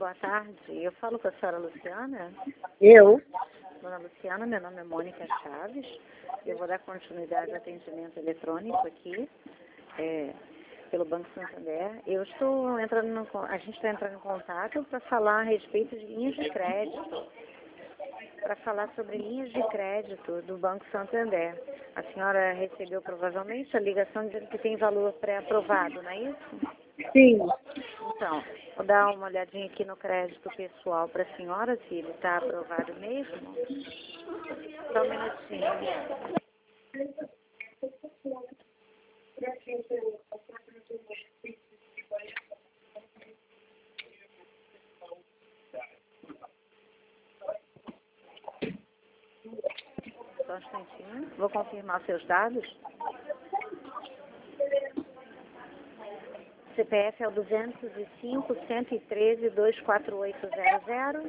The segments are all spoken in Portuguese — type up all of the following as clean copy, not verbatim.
boa tarde. Eu falo com a senhora Luciana. Eu? Dona Luciana, meu nome é Mônica Chaves. Eu vou dar continuidade ao atendimento eletrônico aqui, pelo Banco Santander. Eu estou entrando a gente está entrando em contato para falar a respeito de linhas de crédito. Para falar sobre linhas de crédito do Banco Santander. A senhora recebeu provavelmente a ligação dizendo que tem valor pré-aprovado, não é isso? Sim. Então, vou dar uma olhadinha aqui no crédito pessoal para a senhora, se ele está aprovado mesmo. Só um minutinho. Só um instantinho. Vou confirmar seus dados. CPF é o 205-113-24800.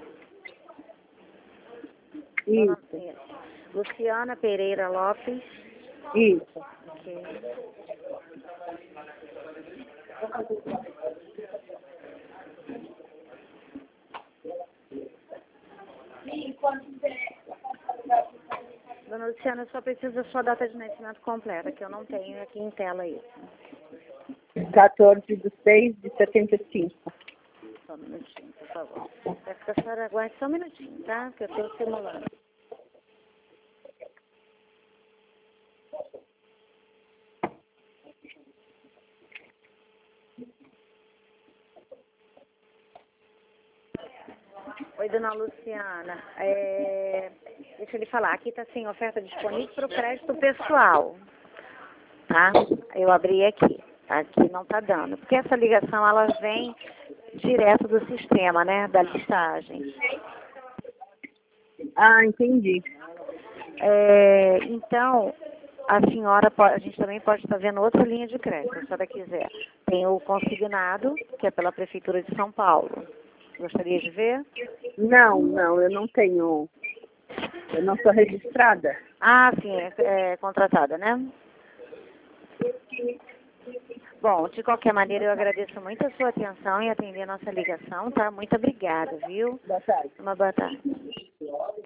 Isso. Luciana Pereira Lopes. Isso. Ok. Dona Luciana, eu só preciso da sua data de nascimento completa, que eu não tenho aqui em tela isso. 14/6/75. Só um minutinho, por favor. Peço que a senhora aguarde só um minutinho, tá? Que eu estou simulando. Oi, dona Luciana. Deixa eu lhe falar, aqui está sem oferta disponível para o crédito pessoal. Tá? Eu abri aqui. Aqui não está dando. Porque essa ligação, ela vem direto do sistema, né? Da listagem. Ah, entendi. Então, a senhora, a gente também pode estar vendo outra linha de crédito, se a senhora quiser. Tem o consignado, que é pela Prefeitura de São Paulo. Gostaria de ver? Não, eu não tenho. Eu não sou registrada. Ah, sim, é contratada, né? Bom, de qualquer maneira, eu agradeço muito a sua atenção em atender a nossa ligação, tá? Muito obrigada, viu? Boa tarde. Uma boa tarde.